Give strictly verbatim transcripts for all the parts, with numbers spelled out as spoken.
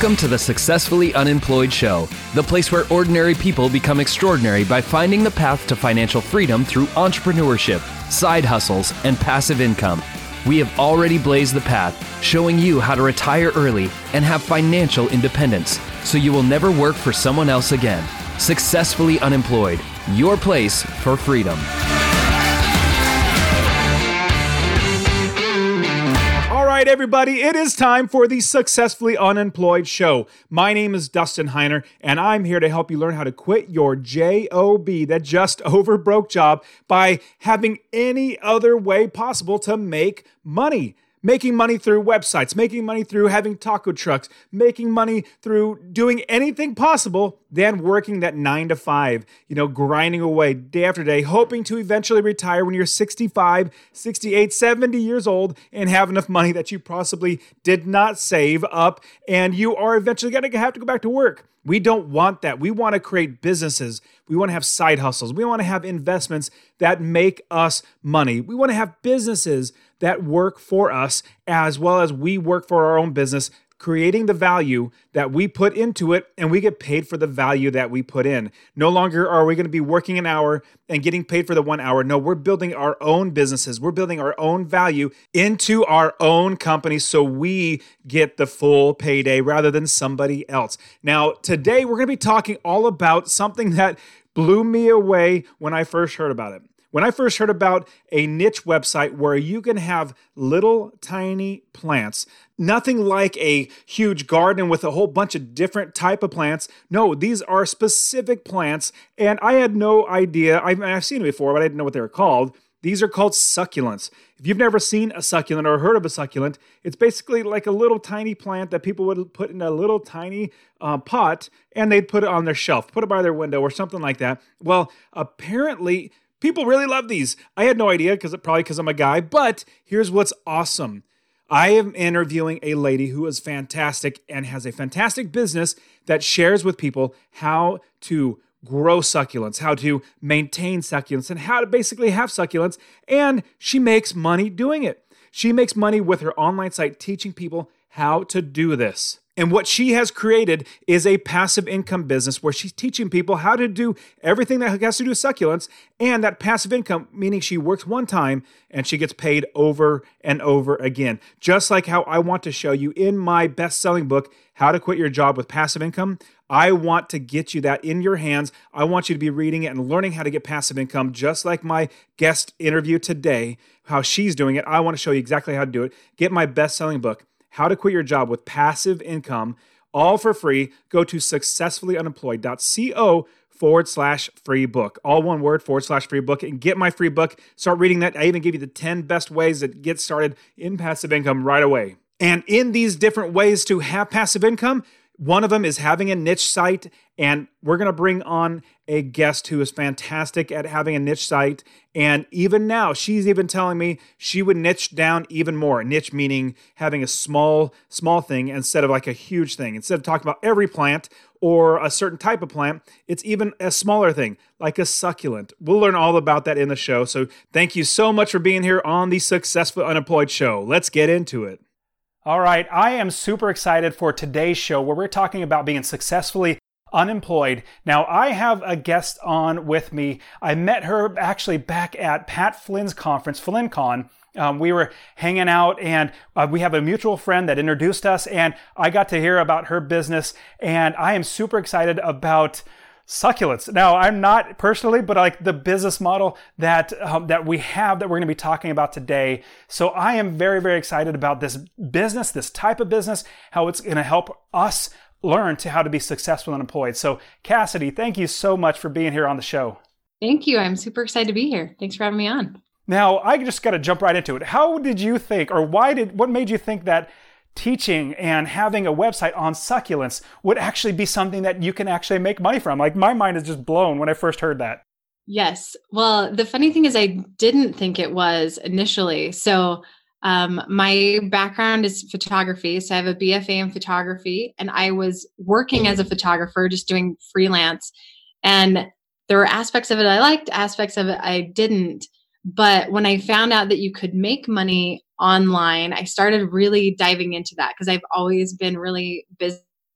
Welcome to the Successfully Unemployed Show, the place where ordinary people become extraordinary by finding the path to financial freedom through entrepreneurship, side hustles, and passive income. We have already blazed the path, showing you how to retire early and have financial independence, so you will never work for someone else again. Successfully Unemployed, your place for freedom. All right, everybody, it is time for the Successfully Unemployed Show. My name is Dustin Heiner, and I'm here to help you learn how to quit your job, that just over broke job, by having any other way possible to make money. Making money through websites, making money through having taco trucks, making money through doing anything possible than working that nine to five, you know, grinding away day after day, hoping to eventually retire when you're sixty-five, sixty-eight, seventy years old and have enough money that you possibly did not save up and you are eventually going to have to go back to work. We don't want that. We want to create businesses. We want to have side hustles. We want to have investments that make us money. We want to have businesses that work for us as well as we work for our own business, creating the value that we put into it, and we get paid for the value that we put in. No longer are we going to be working an hour and getting paid for the one hour. No, we're building our own businesses. We're building our own value into our own company so we get the full payday rather than somebody else. Now, today we're going to be talking all about something that blew me away when I first heard about it. When I first heard about a niche website where you can have little tiny plants, nothing like a huge garden with a whole bunch of different type of plants. No, these are specific plants, and I had no idea. I've, I've seen it before, but I didn't know what they were called. These are called succulents. If you've never seen a succulent or heard of a succulent, it's basically like a little tiny plant that people would put in a little tiny uh, pot, and they'd put it on their shelf, put it by their window or something like that. Well, apparently people really love these. I had no idea, because probably because I'm a guy, but here's what's awesome. I am interviewing a lady who is fantastic and has a fantastic business that shares with people how to grow succulents, how to maintain succulents, and how to basically have succulents, and she makes money doing it. She makes money with her online site teaching people how to do this. And what she has created is a passive income business where she's teaching people how to do everything that has to do with succulents, and that passive income, meaning she works one time and she gets paid over and over again. Just like how I want to show you in my best-selling book, How to Quit Your Job with Passive Income, I want to get you that in your hands. I want you to be reading it and learning how to get passive income, just like my guest interview today, how she's doing it. I want to show you exactly how to do it. Get my best-selling book, How to Quit Your Job with Passive Income, all for free. Go to successfullyunemployed.co forward slash free book. All one word, forward slash free book, and get my free book. Start reading that. I even give you the ten best ways to get started in passive income right away. And in these different ways to have passive income, one of them is having a niche site, and we're going to bring on a guest who is fantastic at having a niche site. And even now, she's even telling me she would niche down even more. Niche meaning having a small, small thing instead of like a huge thing. Instead of talking about every plant or a certain type of plant, it's even a smaller thing, like a succulent. We'll learn all about that in the show. So thank you so much for being here on the Successful Unemployed Show. Let's get into it. All right, I am super excited for today's show where we're talking about being successfully unemployed. Now, I have a guest on with me. I met her actually back at Pat Flynn's conference, FlynnCon. Um, we were hanging out, and uh, we have a mutual friend that introduced us, and I got to hear about her business, and I am super excited about succulents. Now, I'm not personally, but like the business model that um, that we have that we're going to be talking about today. So I am very, very excited about this business, this type of business, how it's going to help us learn to how to be successful and employed. So Cassidy, thank you so much for being here on the show. Thank you. I'm super excited to be here. Thanks for having me on. Now, I just got to jump right into it. How did you think, or why did, what made you think that teaching and having a website on succulents would actually be something that you can actually make money from? Like, my mind is just blown when I first heard that. Yes. Well, the funny thing is I didn't think it was initially. So um, my background is photography. So I have a B F A in photography, and I was working as a photographer, just doing freelance. And there were aspects of it I liked, aspects of it I didn't. But when I found out that you could make money online, I started really diving into that because I've always been really business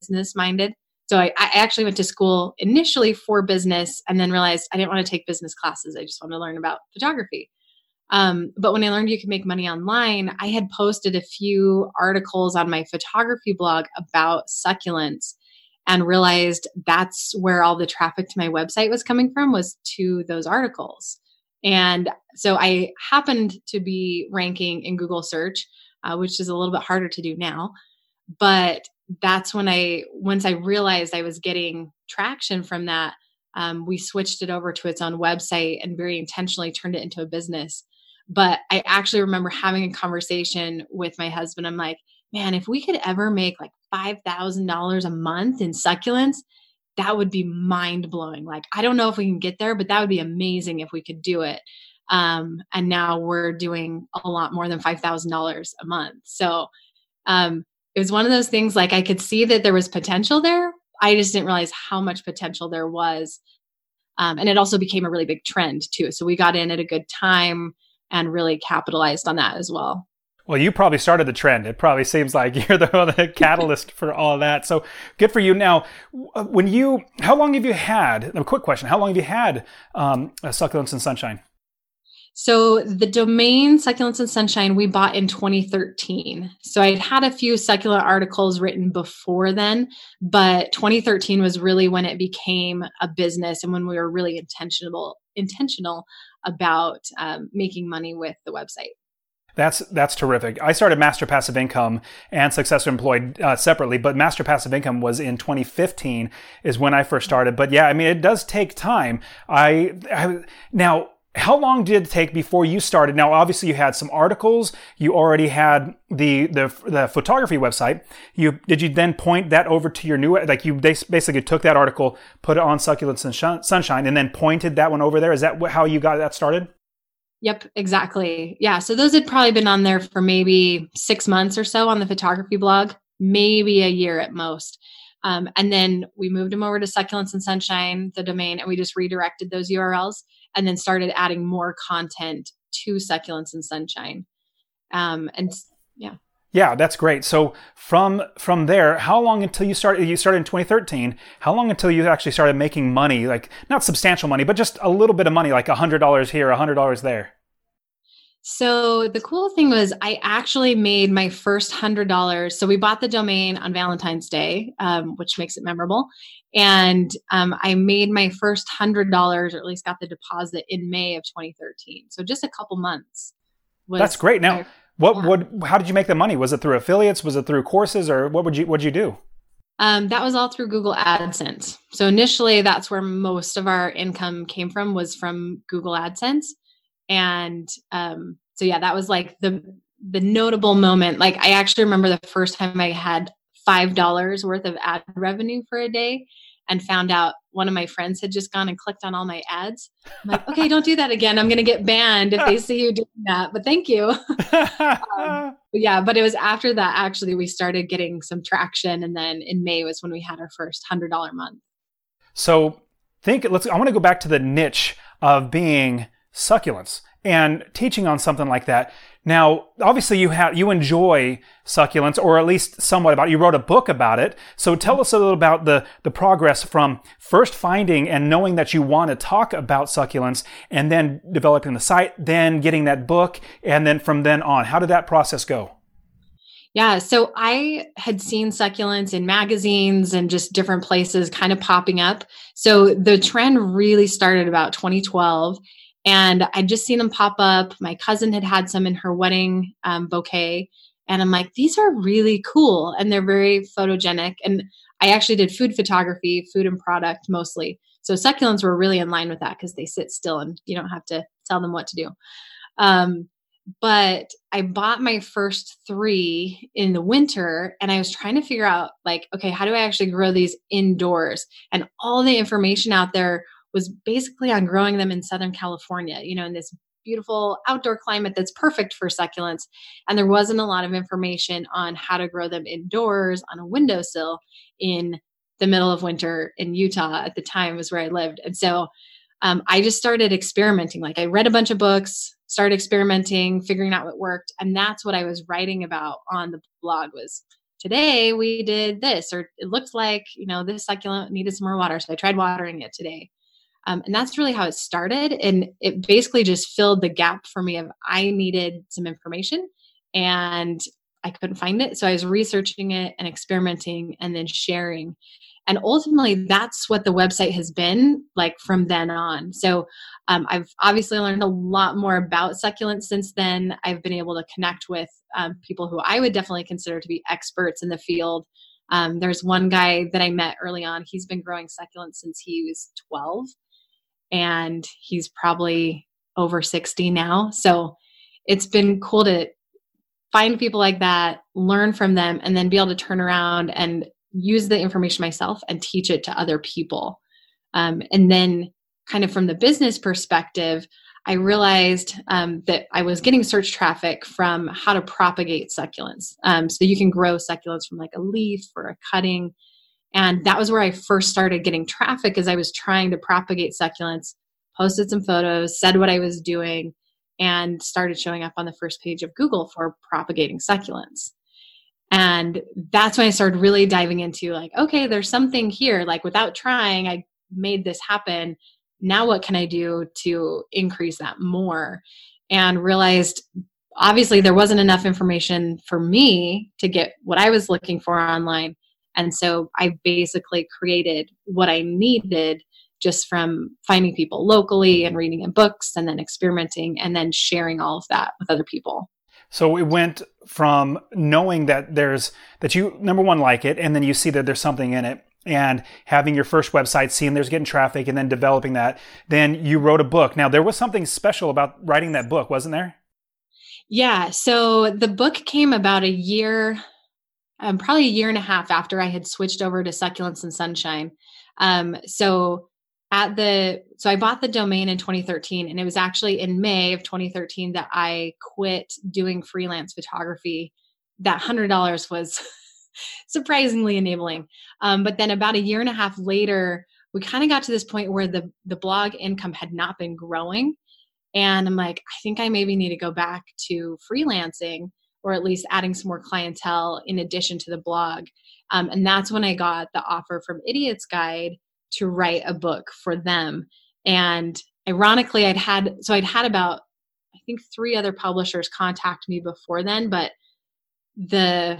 business minded. So I, I actually went to school initially for business and then realized I didn't want to take business classes. I just wanted to learn about photography. Um, but when I learned you can make money online, I had posted a few articles on my photography blog about succulents and realized that's where all the traffic to my website was coming from, was to those articles. And so I happened to be ranking in Google search, uh, which is a little bit harder to do now. But that's when I, once I realized I was getting traction from that, um, we switched it over to its own website and very intentionally turned it into a business. But I actually remember having a conversation with my husband. I'm like, man, if we could ever make like five thousand dollars a month in succulents, that would be mind blowing. Like, I don't know if we can get there, but that would be amazing if we could do it. Um, and now we're doing a lot more than five thousand dollars a month. So um, it was one of those things, like I could see that there was potential there. I just didn't realize how much potential there was. Um, and it also became a really big trend too. So we got in at a good time and really capitalized on that as well. Well, you probably started the trend. It probably seems like you're the, the catalyst for all of that. So good for you. Now, when you, how long have you had, a quick question, how long have you had um, Succulents and Sunshine? So the domain Succulents and Sunshine, we bought in twenty thirteen. So I'd had a few succulent articles written before then, but twenty thirteen was really when it became a business and when we were really intentional, intentional about um, making money with the website. That's that's terrific. I started Master Passive Income and Successfully Employed uh, separately, but Master Passive Income was in twenty fifteen is when I first started. But yeah, I mean, it does take time. I, I now, how long did it take before you started? Now, obviously, you had some articles. You already had the the the photography website. You did you then point that over to your new, like you basically took that article, put it on Succulents and Sunshine, and then pointed that one over there? Is that how you got that started? Yep, exactly. Yeah. So those had probably been on there for maybe six months or so on the photography blog, maybe a year at most. Um, and then we moved them over to Succulents and Sunshine, the domain, and we just redirected those U R Ls and then started adding more content to Succulents and Sunshine. Um, and yeah. Yeah, that's great. So from from there, how long until you started? You started in twenty thirteen. How long until you actually started making money? Like not substantial money, but just a little bit of money, like a hundred dollars here, a hundred dollars there. So the cool thing was I actually made my first hundred dollars. So we bought the domain on Valentine's Day, um, which makes it memorable. And um, I made my first hundred dollars, or at least got the deposit in May of twenty thirteen. So just a couple months. Was That's great. Now, my, what yeah. what? How did you make the money? Was it through affiliates? Was it through courses, or what would you what did you do? Um, that was all through Google AdSense. So initially, that's where most of our income came from, was from Google AdSense. And um, so, yeah, that was like the the notable moment. Like I actually remember the first time I had five dollars worth of ad revenue for a day and found out one of my friends had just gone and clicked on all my ads. I'm like, okay, don't do that again. I'm going to get banned if they see you doing that, but thank you. um, but yeah, but it was after that, actually, we started getting some traction. And then in May was when we had our first one hundred dollars month. So think, let's, I want to go back to the niche of being succulents and teaching on something like that. Now, obviously you have, you enjoy succulents, or at least somewhat about it. You wrote a book about it. So tell us a little about the, the progress from first finding and knowing that you want to talk about succulents, and then developing the site, then getting that book, and then from then on. How did that process go? Yeah. So I had seen succulents in magazines and just different places kind of popping up. So the trend really started about twenty twelve. And I'd just seen them pop up. My cousin had had some in her wedding um, bouquet. And I'm like, these are really cool. And they're very photogenic. And I actually did food photography, food and product mostly. So succulents were really in line with that because they sit still and you don't have to tell them what to do. Um, but I bought my first three in the winter, and I was trying to figure out like, okay, how do I actually grow these indoors? And all the information out there was basically on growing them in Southern California, you know, in this beautiful outdoor climate that's perfect for succulents. And there wasn't a lot of information on how to grow them indoors on a windowsill in the middle of winter in Utah. At the time was where I lived. And so um, I just started experimenting. Like I read a bunch of books, started experimenting, figuring out what worked. And that's what I was writing about on the blog, was today we did this, or it looked like, you know, this succulent needed some more water. So I tried watering it today. Um, and that's really how it started. And it basically just filled the gap for me of I needed some information and I couldn't find it. So I was researching it and experimenting and then sharing. And ultimately, that's what the website has been like from then on. So um, I've obviously learned a lot more about succulents since then. I've been able to connect with um, people who I would definitely consider to be experts in the field. Um, there's one guy that I met early on. He's been growing succulents since he was twelve, and he's probably over sixty now. So it's been cool to find people like that, learn from them, and then be able to turn around and use the information myself and teach it to other people. Um, and then kind of from the business perspective, I realized um, that I was getting search traffic from how to propagate succulents. Um, so you can grow succulents from like a leaf or a cutting. And that was where I first started getting traffic, as I was trying to propagate succulents, posted some photos, said what I was doing, and started showing up on the first page of Google for propagating succulents. And that's when I started really diving into like, okay, there's something here. Like without trying, I made this happen. Now what can I do to increase that more? And realized obviously there wasn't enough information for me to get what I was looking for online. And so I basically created what I needed just from finding people locally and reading in books and then experimenting and then sharing all of that with other people. So it went from knowing that there's, that you, number one, like it, and then you see that there's something in it, and having your first website, seeing there's getting traffic, and then developing that. Then you wrote a book. Now, there was something special about writing that book, wasn't there? Yeah. So the book came about a year, um, probably a year and a half after I had switched over to Succulents and Sunshine. Um, so At the, so I bought the domain in twenty thirteen, and it was actually in May of twenty thirteen that I quit doing freelance photography. That one hundred dollars was surprisingly enabling. Um, but then about a year and a half later, we kind of got to this point where the, the blog income had not been growing. And I'm like, I think I maybe need to go back to freelancing, or at least adding some more clientele in addition to the blog. Um, and that's when I got the offer from Idiot's Guide to write a book for them. And ironically, I'd had, so I'd had about, I think three other publishers contact me before then, but the,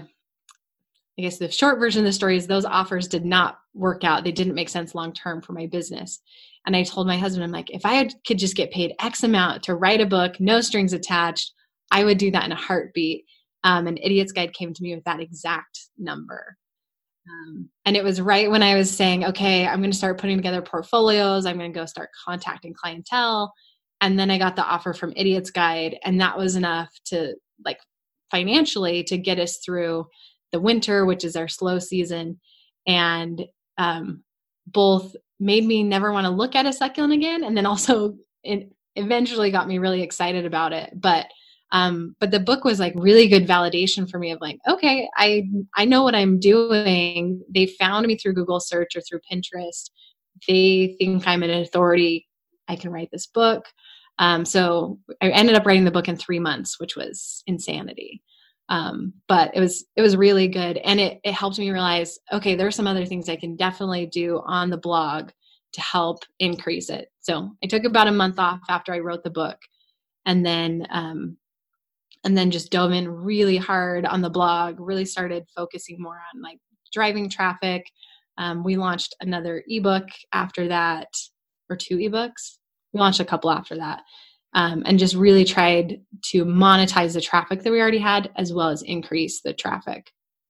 I guess the short version of the story is those offers did not work out. They didn't make sense long-term for my business. And I told my husband, I'm like, if I could just get paid X amount to write a book, no strings attached, I would do that in a heartbeat. Um, and Idiot's Guide came to me with that exact number. Um, and it was right when I was saying, okay, I'm going to start putting together portfolios. I'm going to go start contacting clientele. And then I got the offer from Idiot's Guide, and that was enough to, like, financially to get us through the winter, which is our slow season. And um, both made me never want to look at a succulent again. And then also it eventually got me really excited about it. But Um, but the book was like really good validation for me of like, okay, I, I know what I'm doing. They found me through Google search or through Pinterest. They think I'm an authority. I can write this book. Um, so I ended up writing the book in three months, which was insanity. Um, but it was, it was really good. And it, it helped me realize, okay, there are some other things I can definitely do on the blog to help increase it. So I took about a month off after I wrote the book, and then, um, and then just dove in really hard on the blog, really started focusing more on like driving traffic. Um, we launched another ebook after that, or two ebooks. We launched a couple after that, um, and just really tried to monetize the traffic that we already had, as well as increase the traffic.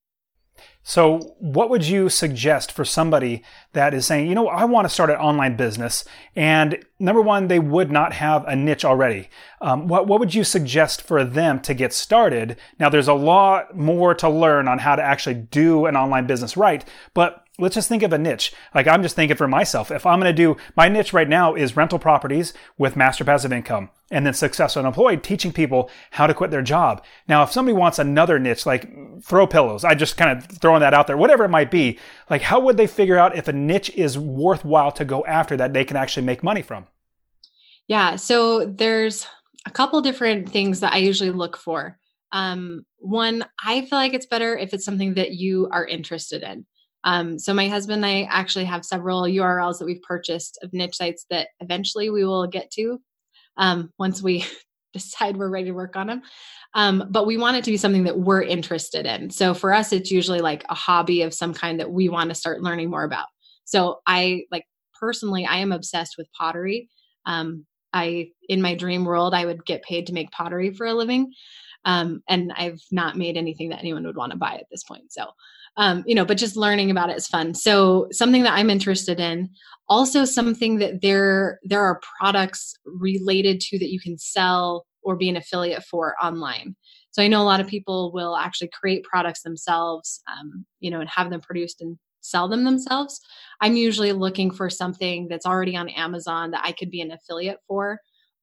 So what would you suggest for somebody that is saying, you know, I want to start an online business, and number one, they would not have a niche already. Um, what, what would you suggest for them to get started? Now, there's a lot more to learn on how to actually do an online business right, but let's just think of a niche. Like, I'm just thinking for myself, if I'm going to do, my niche right now is rental properties with master passive income, and then successful unemployed, teaching people how to quit their job. Now, if somebody wants another niche, like throw pillows, I just kind of throwing that out there, whatever it might be, like how would they figure out if a niche is worthwhile to go after that they can actually make money from? Yeah. So there's a couple different things that I usually look for. Um, one, I feel like it's better if it's something that you are interested in. Um, so my husband and I actually have several U R Ls that we've purchased of niche sites that eventually we will get to um, once we decide we're ready to work on them. Um, but we want it to be something that we're interested in. So for us, it's usually like a hobby of some kind that we want to start learning more about. So I like personally, I am obsessed with pottery. Um, I, in my dream world, I would get paid to make pottery for a living. Um, and I've not made anything that anyone would want to buy at this point. So, um, you know, but just learning about it is fun. So something that I'm interested in, also something that there, there are products related to that you can sell or be an affiliate for online. So I know a lot of people will actually create products themselves, um, you know, and have them produced and sell them themselves. I'm usually looking for something that's already on Amazon that I could be an affiliate for,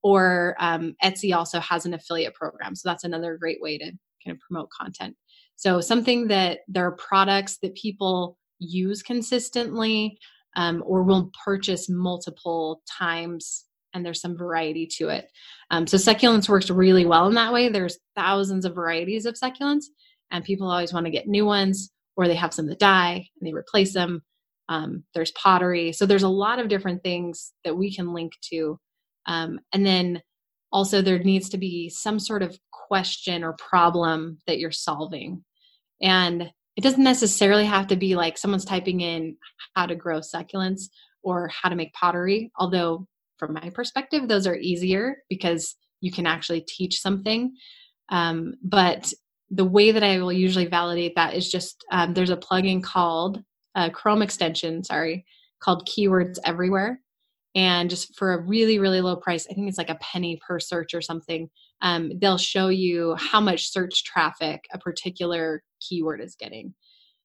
or um, Etsy also has an affiliate program. So that's another great way to kind of promote content. So something that there are products that people use consistently um, or will purchase multiple times, and there's some variety to it. Um, so succulents works really well in that way. There's thousands of varieties of succulents, and people always want to get new ones, or they have some that die and they replace them. Um, there's pottery. So there's a lot of different things that we can link to. Um, and then also there needs to be some sort of question or problem that you're solving. And it doesn't necessarily have to be like someone's typing in how to grow succulents or how to make pottery. Although from my perspective, those are easier because you can actually teach something. Um, but the way that I will usually validate that is just, um, there's a plugin called uh, Chrome extension, sorry, called Keywords Everywhere. And just for a really, really low price, I think it's like a penny per search or something, um, they'll show you how much search traffic a particular keyword is getting.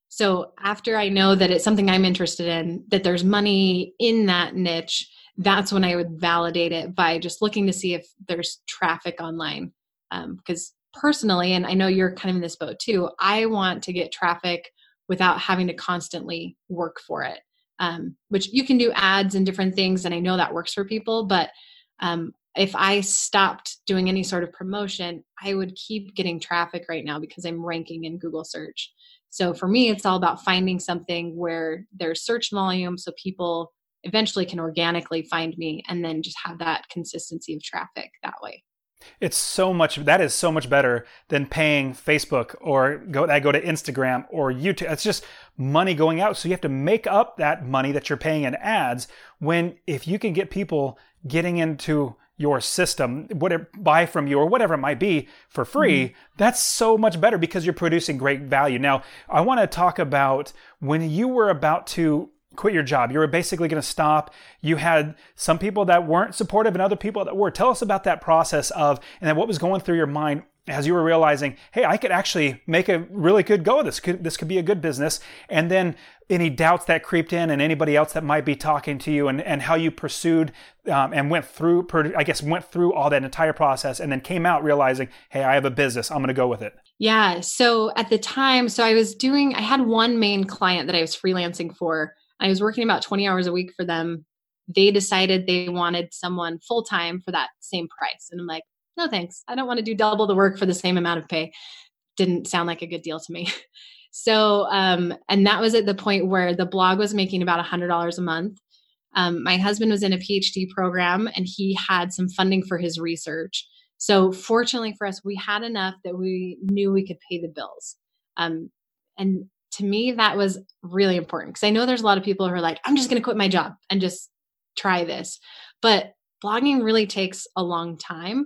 So after I know that it's something I'm interested in, that there's money in that niche, that's when I would validate it by just looking to see if there's traffic online. Um, because personally, and I know you're kind of in this boat too, I want to get traffic without having to constantly work for it. Um, which you can do ads and different things. And I know that works for people, but um, if I stopped doing any sort of promotion, I would keep getting traffic right now because I'm ranking in Google search. So for me, it's all about finding something where there's search volume so people eventually can organically find me and then just have that consistency of traffic that way. It's so much, that is so much better than paying Facebook or go, I go to Instagram or YouTube. It's just money going out. So you have to make up that money that you're paying in ads when, if you can get people getting into your system, whatever, buy from you or whatever it might be for free, mm-hmm. that's so much better because you're producing great value. Now, I want to talk about when you were about to quit your job. You were basically going to stop. You had some people that weren't supportive and other people that were. Tell us about that process of, and then what was going through your mind as you were realizing, hey, I could actually make a really good go of this. Could, this could be a good business. And then any doubts that creeped in and anybody else that might be talking to you and, and how you pursued um, and went through, I guess, went through all that entire process and then came out realizing, hey, I have a business. I'm going to go with it. Yeah. So at the time, so I was doing, I had one main client that I was freelancing for. I was working about twenty hours a week for them. They decided they wanted someone full-time for that same price. And I'm like, no, thanks. I don't want to do double the work for the same amount of pay. Didn't sound like a good deal to me. So, um, and that was at the point where the blog was making about one hundred dollars a month. Um, my husband was in a PhD program and he had some funding for his research. So fortunately for us, we had enough that we knew we could pay the bills. Um, and to me, that was really important because I know there's a lot of people who are like, I'm just going to quit my job and just try this. But blogging really takes a long time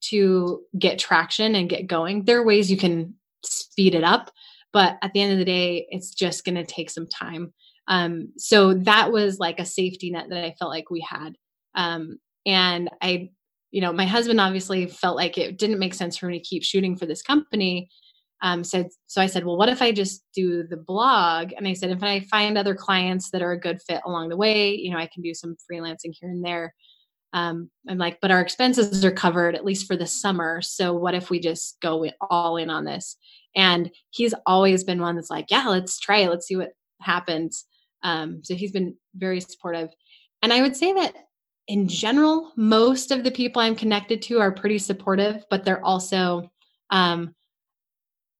to get traction and get going. There are ways you can speed it up, but at the end of the day, it's just going to take some time. Um, so that was like a safety net that I felt like we had. Um, and I, you know, my husband obviously felt like it didn't make sense for me to keep shooting for this company. Um, so, so I said, well, what if I just do the blog? And I said, if I find other clients that are a good fit along the way, you know, I can do some freelancing here and there. Um, I'm like, but our expenses are covered at least for the summer. So what if we just go all in on this? And he's always been one that's like, yeah, let's try it. Let's see what happens. Um, so he's been very supportive. And I would say that in general, most of the people I'm connected to are pretty supportive, but they're also, um,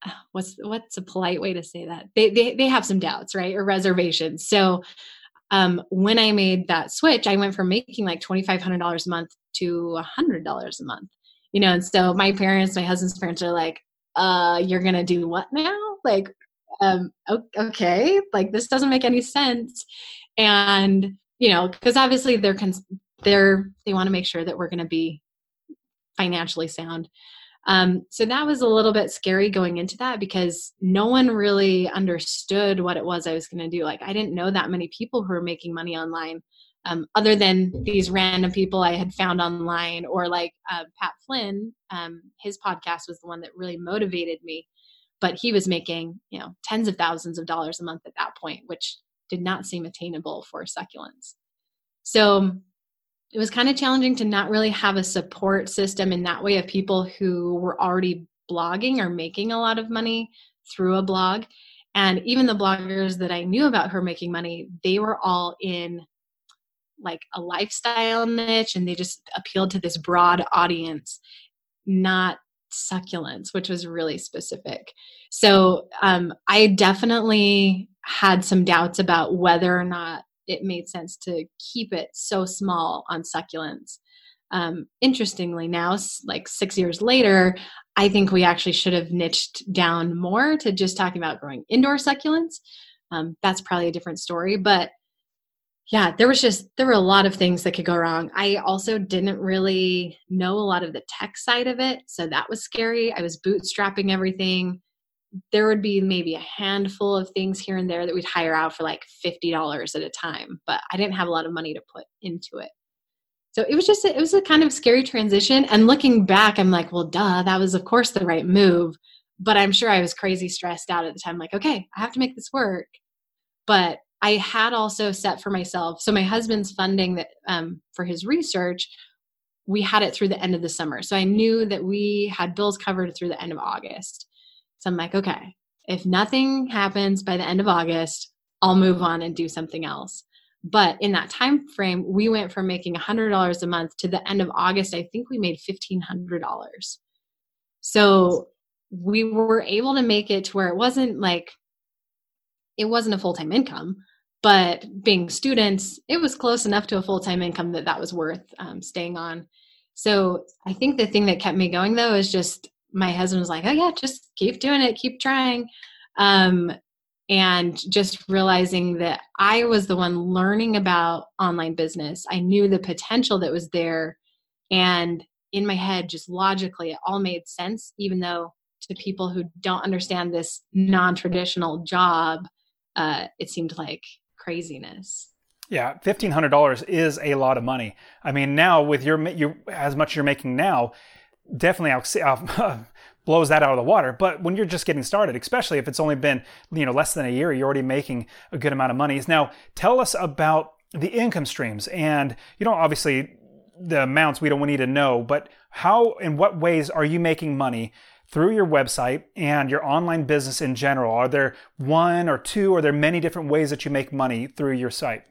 what's, what's a polite way to say that? They, they, they have some doubts, right? Or reservations. So um, when I made that switch, I went from making like twenty-five hundred dollars a month to one hundred dollars a month, you know? And so my parents, my husband's parents are like, uh, you're going to do what now? Like, um, okay, like this doesn't make any sense. And, you know, cause obviously they're, cons- they're, they want to make sure that we're going to be financially sound. Um, so that was a little bit scary going into that because no one really understood what it was I was going to do. Like I didn't know that many people who were making money online, um, other than these random people I had found online, or like uh, Pat Flynn. Um, his podcast was the one that really motivated me, but he was making, you know, tens of thousands of dollars a month at that point, which did not seem attainable for succulents. So it was kind of challenging to not really have a support system in that way of people who were already blogging or making a lot of money through a blog. And even the bloggers that I knew about who were making money, they were all in like a lifestyle niche, and they just appealed to this broad audience, not succulents, which was really specific. So um, I definitely had some doubts about whether or not it made sense to keep it so small on succulents. Um, interestingly, now, like six years later, I think we actually should have niched down more to just talking about growing indoor succulents. Um, that's probably a different story, but yeah, there was just, there were a lot of things that could go wrong. I also didn't really know a lot of the tech side of it. So that was scary. I was bootstrapping everything. There would be maybe a handful of things here and there that we'd hire out for like fifty dollars at a time, but I didn't have a lot of money to put into it. So it was just, a, it was a kind of scary transition. And looking back, I'm like, well, duh, that was of course the right move. But I'm sure I was crazy stressed out at the time. Like, okay, I have to make this work. But I had also set for myself, so my husband's funding that um, for his research, we had it through the end of the summer. So I knew that we had bills covered through the end of August. So I'm like, okay, if nothing happens by the end of August, I'll move on and do something else. But in that time frame, we went from making one hundred dollars a month to the end of August, I think we made fifteen hundred dollars. So we were able to make it to where it wasn't like, it wasn't a full-time income, but being students, it was close enough to a full-time income that that was worth um, staying on. So I think the thing that kept me going though is just my husband was like, oh yeah, just keep doing it, keep trying. Um, and just realizing that I was the one learning about online business. I knew the potential that was there. And in my head, just logically, it all made sense, even though to people who don't understand this non-traditional job, uh, it seemed like craziness. Yeah, fifteen hundred dollars is a lot of money. I mean, now with your, you as much you're making now, definitely uh, blows that out of the water. But when you're just getting started, especially if it's only been, you know, less than a year, you're already making a good amount of money. Now, tell us about the income streams. And, you know, obviously the amounts we don't need to know, but how, in what ways are you making money through your website and your online business in general? Are there one or two, or are there many different ways that you make money through your site?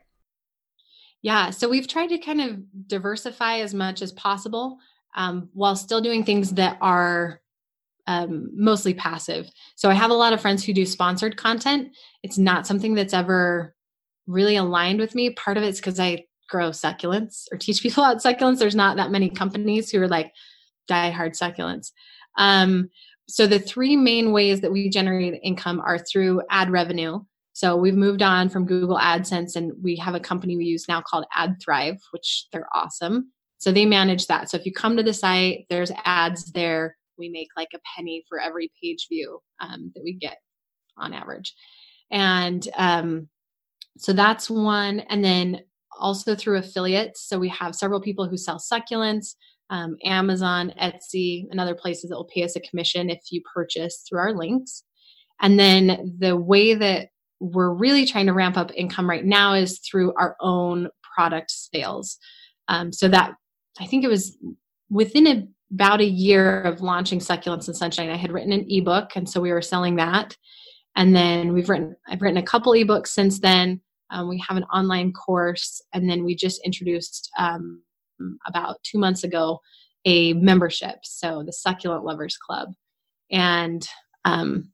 Yeah, so we've tried to kind of diversify as much as possible um, while still doing things that are um, mostly passive. So I have a lot of friends who do sponsored content. It's not something that's ever really aligned with me. Part of it's because I grow succulents or teach people about succulents. There's not that many companies who are like diehard succulents. Um, so the three main ways that we generate income are through ad revenue. So we've moved on from Google AdSense, and we have a company we use now called AdThrive, which they're awesome. So they manage that. So if you come to the site, there's ads there. We make like a penny for every page view um, that we get on average. And um, so that's one. And then also through affiliates. So we have several people who sell succulents, um, Amazon, Etsy, and other places that will pay us a commission if you purchase through our links. And then the way that we're really trying to ramp up income right now is through our own product sales. Um, so that, I think it was within a, about a year of launching Succulents and Sunshine, I had written an ebook, and so we were selling that. And then we've written, I've written a couple ebooks since then. Um, we have an online course, and then we just introduced um, about two months ago a membership, so the Succulent Lovers Club. And um,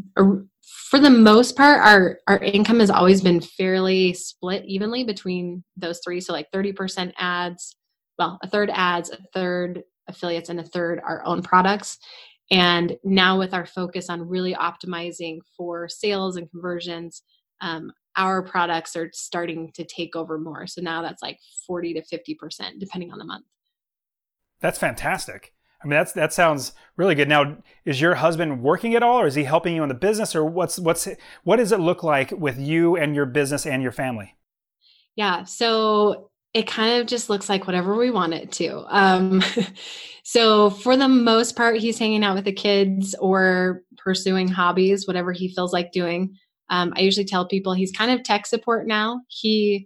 for the most part, our, our income has always been fairly split evenly between those three. So like thirty percent ads, well, a third ads, a third affiliates, and a third our own products. And now with our focus on really optimizing for sales and conversions, um, our products are starting to take over more. So now that's like forty to fifty percent depending on the month. That's fantastic. I mean, that's that sounds really good. Now, is your husband working at all, or is he helping you in the business, or what's what's what does it look like with you and your business and your family? Yeah, so it kind of just looks like whatever we want it to. Um, so for the most part, he's hanging out with the kids or pursuing hobbies, whatever he feels like doing. Um, I usually tell people he's kind of tech support now. He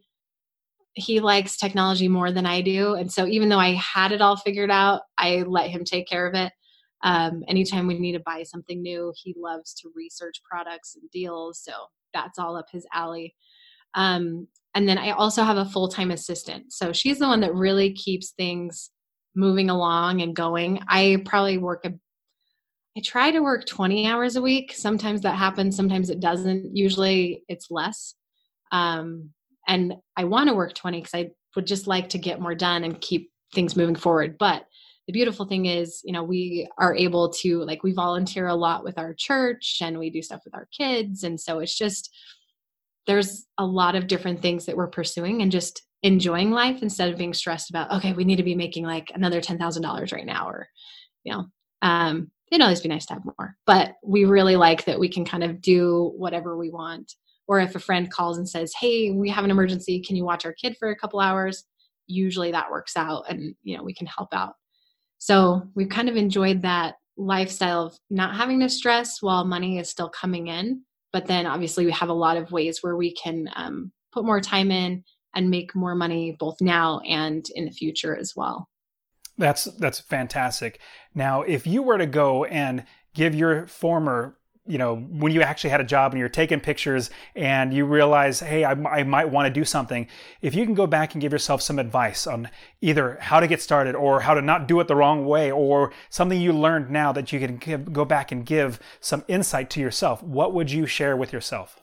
he likes technology more than I do. And so even though I had it all figured out, I let him take care of it. Um, anytime we need to buy something new, he loves to research products and deals. So that's all up his alley. Um, and then I also have a full-time assistant. So she's the one that really keeps things moving along and going. I probably work a I try to work twenty hours a week. Sometimes that happens. Sometimes it doesn't. Usually it's less. Um, and I want to work twenty because I would just like to get more done and keep things moving forward. But the beautiful thing is, you know, we are able to, like, we volunteer a lot with our church and we do stuff with our kids. And so it's just, there's a lot of different things that we're pursuing and just enjoying life instead of being stressed about, okay, we need to be making like another ten thousand dollars right now, or, you know, um, it'd always be nice to have more, but we really like that we can kind of do whatever we want. Or if a friend calls and says, hey, we have an emergency, can you watch our kid for a couple hours? Usually that works out and, you know, we can help out. So we've kind of enjoyed that lifestyle of not having to stress while money is still coming in. But then obviously we have a lot of ways where we can um, put more time in and make more money both now and in the future as well. That's that's fantastic. Now, if you were to go and give your former, you know, when you actually had a job and you're taking pictures and you realize, hey, I, I might want to do something, if you can go back and give yourself some advice on either how to get started or how to not do it the wrong way, or something you learned now that you can give, go back and give some insight to yourself, what would you share with yourself?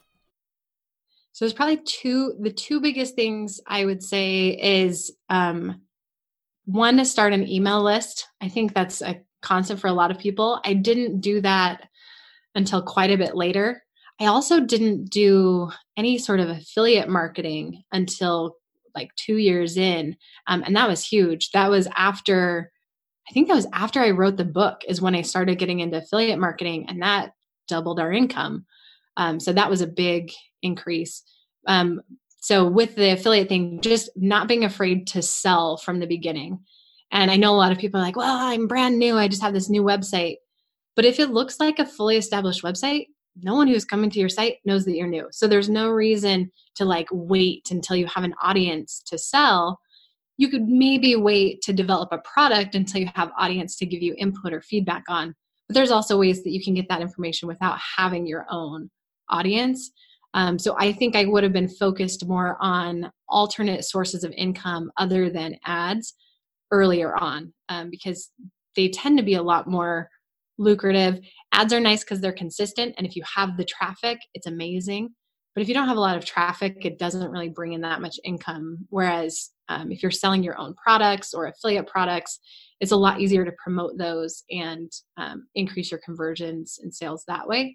So there's probably two, the two biggest things I would say is, um, one, to start an email list. I think that's a concept for a lot of people. I didn't do that until quite a bit later. I also didn't do any sort of affiliate marketing until like two years in. Um, and that was huge. That was after, I think that was after I wrote the book is when I started getting into affiliate marketing, and that doubled our income. Um, so that was a big increase. Um, So with the affiliate thing, just not being afraid to sell from the beginning. And I know a lot of people are like, well, I'm brand new. I just have this new website. But if it looks like a fully established website, no one who's coming to your site knows that you're new. So there's no reason to like wait until you have an audience to sell. You could maybe wait to develop a product until you have audience to give you input or feedback on. But there's also ways that you can get that information without having your own audience. Um, so I think I would have been focused more on alternate sources of income other than ads earlier on, um, because they tend to be a lot more lucrative. Ads are nice because they're consistent. And if you have the traffic, it's amazing. But if you don't have a lot of traffic, it doesn't really bring in that much income. Whereas um, if you're selling your own products or affiliate products, it's a lot easier to promote those and um, increase your conversions and sales that way.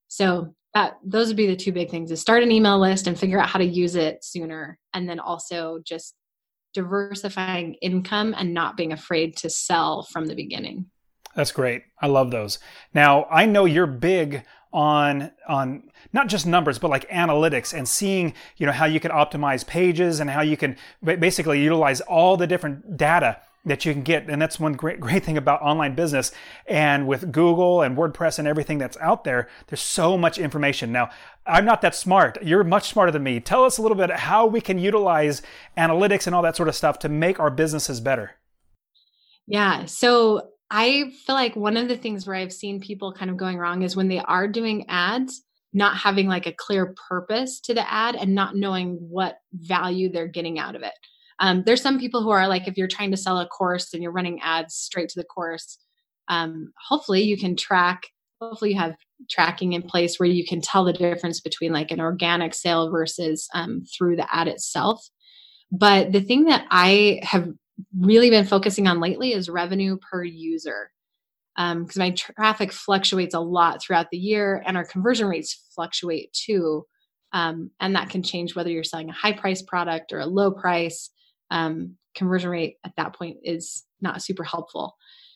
So that those would be the two big things: is start an email list and figure out how to use it sooner. And then also just diversifying income and not being afraid to sell from the beginning. That's great. I love those. Now, I know you're big on on not just numbers, but like analytics and seeing, you know, how you can optimize pages and how you can basically utilize all the different data that you can get. And that's one great, great thing about online business. And with Google and WordPress and everything that's out there, there's so much information. Now, I'm not that smart. You're much smarter than me. Tell us a little bit how we can utilize analytics and all that sort of stuff to make our businesses better. Yeah. So I feel like one of the things where I've seen people kind of going wrong is when they are doing ads, not having like a clear purpose to the ad and not knowing what value they're getting out of it. Um, there's some people who are like, if you're trying to sell a course and you're running ads straight to the course, um, hopefully you can track hopefully you have tracking in place where you can tell the difference between like an organic sale versus um, through the ad itself. But the thing that I have really been focusing on lately is revenue per user. Because um, my traffic fluctuates a lot throughout the year and our conversion rates fluctuate too. Um, and that can change whether you're selling a high price product or a low price. Um, conversion rate at that point is not super helpful.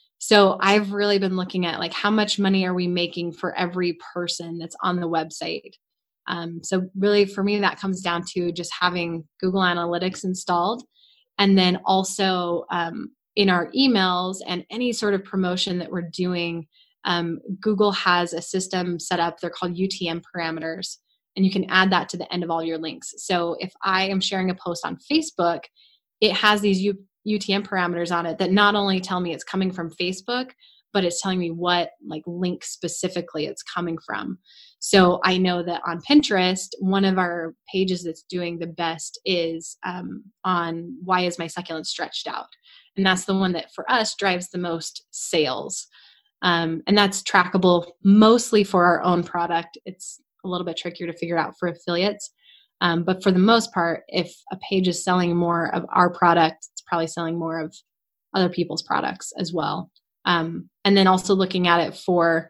So I've really been looking at like how much money are we making for every person that's on the website. Um, so really for me, that comes down to just having Google Analytics installed. And then also um, in our emails and any sort of promotion that we're doing, um, Google has a system set up. They're called U T M parameters. And you can add that to the end of all your links. So if I am sharing a post on Facebook, it has these U- UTM parameters on it that not only tell me it's coming from Facebook, but it's telling me what like link specifically it's coming from. So I know that on Pinterest, one of our pages that's doing the best is um, on why is my succulent stretched out? And that's the one that for us drives the most sales. Um, and that's trackable mostly for our own product. It's a little bit trickier to figure out for affiliates. Um, but for the most part, if a page is selling more of our product, it's probably selling more of other people's products as well. Um, and then also looking at it for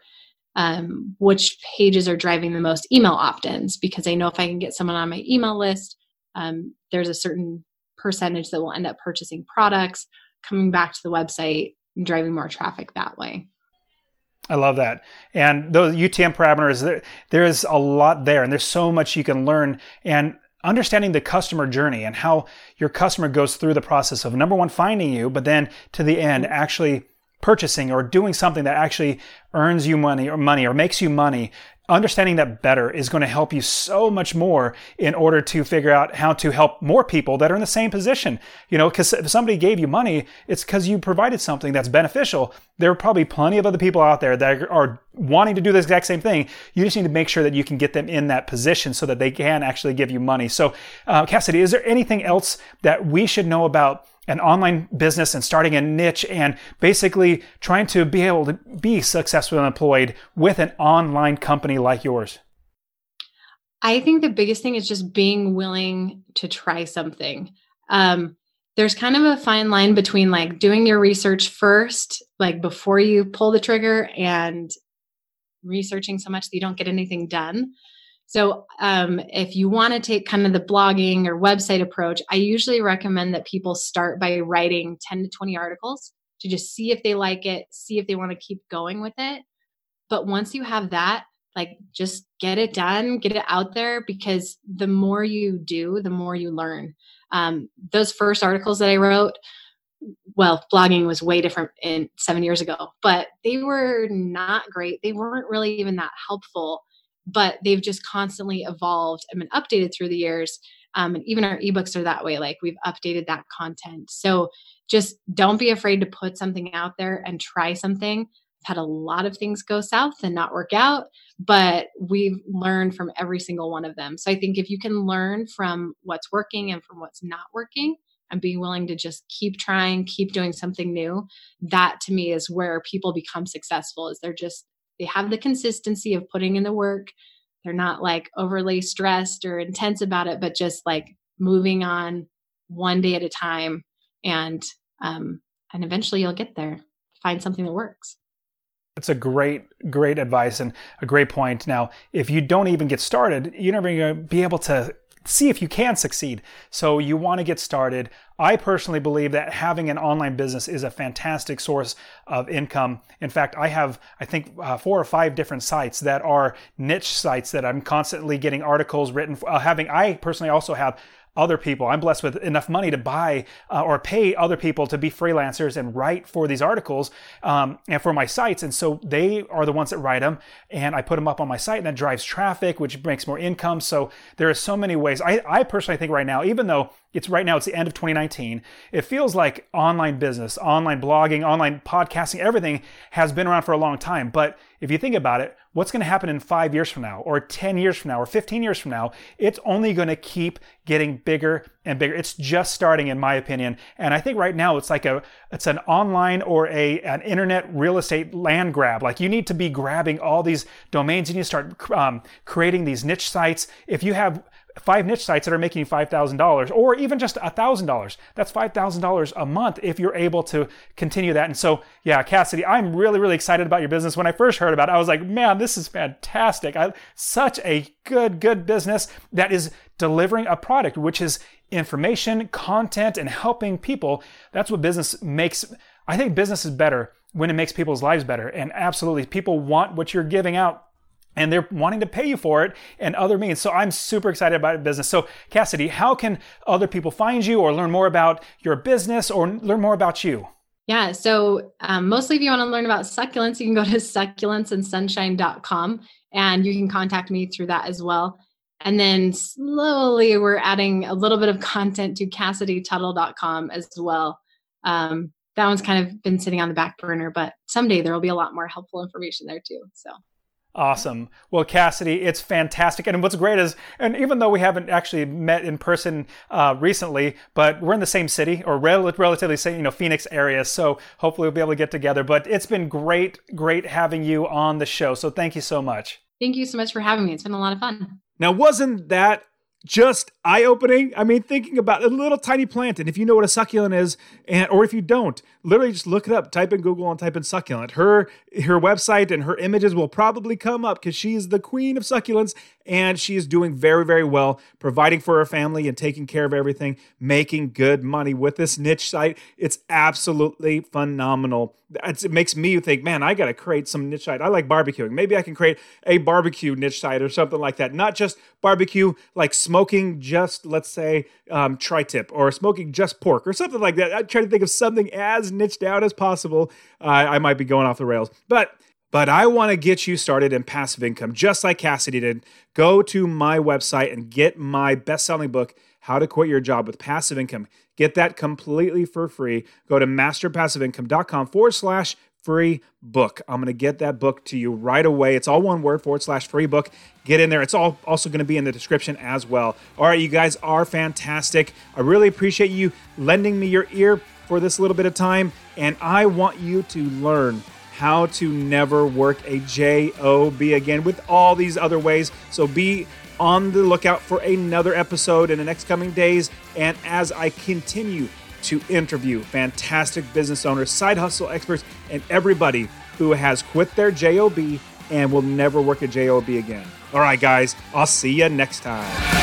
um, which pages are driving the most email opt-ins, because I know if I can get someone on my email list, um, there's a certain percentage that will end up purchasing products, coming back to the website and driving more traffic that way. I love that. And those U T M parameters, there, there's a lot there and there's so much you can learn. And understanding the customer journey and how your customer goes through the process of number one, finding you, but then to the end, actually purchasing or doing something that actually earns you money or money or makes you money. Understanding that better is going to help you so much more in order to figure out how to help more people that are in the same position. You know, because if somebody gave you money, it's because you provided something that's beneficial. There are probably plenty of other people out there that are wanting to do the exact same thing. You just need to make sure that you can get them in that position so that they can actually give you money. So, uh, Cassidy, is there anything else that we should know about an online business and starting a niche and basically trying to be able to be successfully employed with an online company like yours? I think the biggest thing is just being willing to try something. Um, there's kind of a fine line between like doing your research first, like before you pull the trigger, and researching so much that you don't get anything done. So um, if you want to take kind of the blogging or website approach, I usually recommend that people start by writing ten to twenty articles to just see if they like it, see if they want to keep going with it. But once you have that, like just get it done, get it out there, because the more you do, the more you learn. Um, those first articles that I wrote, well, blogging was way different in seven years ago, but they were not great. They weren't really even that helpful. But they've just constantly evolved and been updated through the years. Um, and even our ebooks are that way. Like we've updated that content. So just don't be afraid to put something out there and try something. I've had a lot of things go south and not work out, but we've learned from every single one of them. So I think if you can learn from what's working and from what's not working and being willing to just keep trying, keep doing something new, that to me is where people become successful, is they're just they have the consistency of putting in the work. They're not like overly stressed or intense about it, but just like moving on one day at a time. And, um, and eventually you'll get there, find something that works. That's a great, great advice and a great point. Now, if you don't even get started, you're never going to be able to see if you can succeed. So you want to get started. I personally believe that having an online business is a fantastic source of income. In fact, I have, I think, uh, four or five different sites that are niche sites that I'm constantly getting articles written for. Uh, having, I personally also have other people. I'm blessed with enough money to buy uh, or pay other people to be freelancers and write for these articles um, and for my sites. And so they are the ones that write them, and I put them up on my site, and that drives traffic, which makes more income. So there are so many ways. I, I personally think right now, even though it's right now, it's the end of twenty nineteen, it feels like online business, online blogging, online podcasting, everything has been around for a long time. But if you think about it, what's going to happen in five years from now, or ten years from now, or fifteen years from now? It's only going to keep getting bigger and bigger. It's just starting, in my opinion. And I think right now it's like a, it's an online or a an internet real estate land grab. Like you need to be grabbing all these domains and you start um, creating these niche sites. If you have five niche sites that are making you five thousand dollars or even just one thousand dollars, that's five thousand dollars a month if you're able to continue that. And so, yeah, Cassidy, I'm really, really excited about your business. When I first heard about it, I was like, man, this is fantastic. I, such a good, good business that is delivering a product, which is information, content, and helping people. That's what business makes. I think business is better when it makes people's lives better. And absolutely, people want what you're giving out, and they're wanting to pay you for it and other means. So I'm super excited about business. So Cassidy, how can other people find you or learn more about your business or learn more about you? Yeah. So um, mostly if you want to learn about succulents, you can go to succulents and sunshine dot com and you can contact me through that as well. And then slowly we're adding a little bit of content to cassidy tuttle dot com as well. Um, that one's kind of been sitting on the back burner, but someday there will be a lot more helpful information there too. So. Awesome. Well, Cassidy, it's fantastic. And what's great is, and even though we haven't actually met in person uh, recently, but we're in the same city or rel- relatively same, you know, Phoenix area. So hopefully we'll be able to get together. But it's been great, great having you on the show. So thank you so much. Thank you so much for having me. It's been a lot of fun. Now, wasn't that just eye-opening? I mean, thinking about a little tiny plant, and if you know what a succulent is, and or if you don't, literally just look it up, type in Google and type in succulent. Her her website and her images will probably come up because she's the queen of succulents, and she is doing very, very well, providing for her family and taking care of everything, making good money with this niche site. It's absolutely phenomenal. It's, it makes me think, man, I got to create some niche site. I like barbecuing. Maybe I can create a barbecue niche site or something like that. Not just barbecue, like smoking just, let's say, um, tri-tip or smoking just pork or something like that. I try to think of something as niched out as possible. Uh, I might be going off the rails, but But I want to get you started in passive income, just like Cassidy did. Go to my website and get my best-selling book, How to Quit Your Job with Passive Income. Get that completely for free. Go to masterpassiveincome.com forward slash free book. I'm going to get that book to you right away. It's all one word, forward slash free book. Get in there. It's all also going to be in the description as well. All right, you guys are fantastic. I really appreciate you lending me your ear for this little bit of time, and I want you to learn how to never work a job again with all these other ways. So be on the lookout for another episode in the next coming days. And as I continue to interview fantastic business owners, side hustle experts, and everybody who has quit their job and will never work a job again. All right, guys, I'll see you next time.